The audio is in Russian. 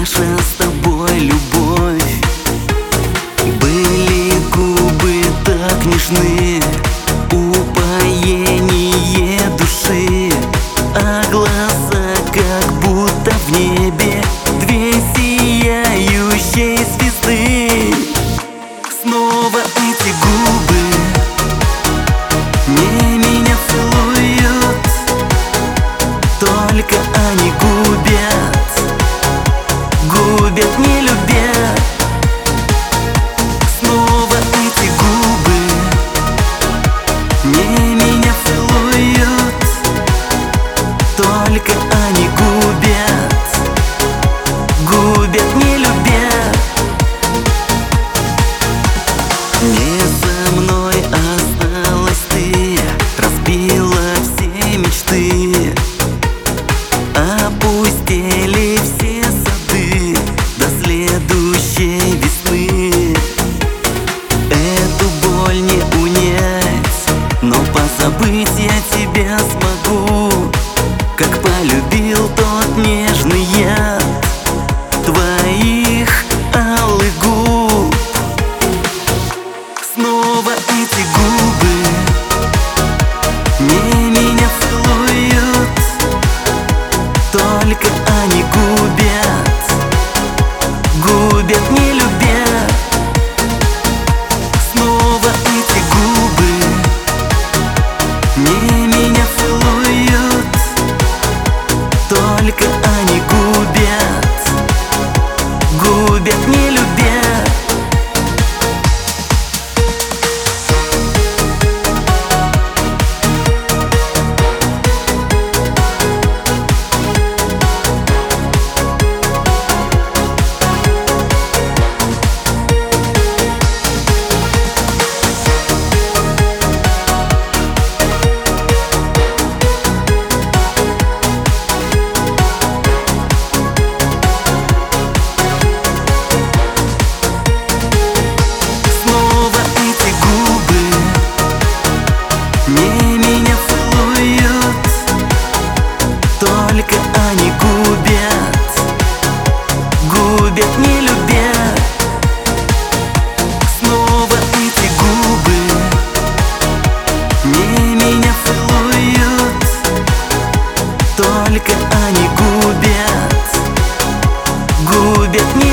наша с тобой любовь. Были губы так нежны, упоение души, а глаза как будто в небе две сияющие звезды. Снова эти губы не меня целуют, только они губят не любя. Снова эти губы не меня целуют, только они губят не любя. Не со мной осталась ты, разбила все мечты, опустели все сады до следующей весны. Эту боль не унять, но позабыть я тебя смогу, как полюбил тот нежный яд твоих алых губ. Снова эти губы не меня целуют, только они губят не любя. Снова эти губы не меня целуют, только они губят не любя. Не меня целуют, только они губят не любя. Снова эти губы не меня целуют, только они губят не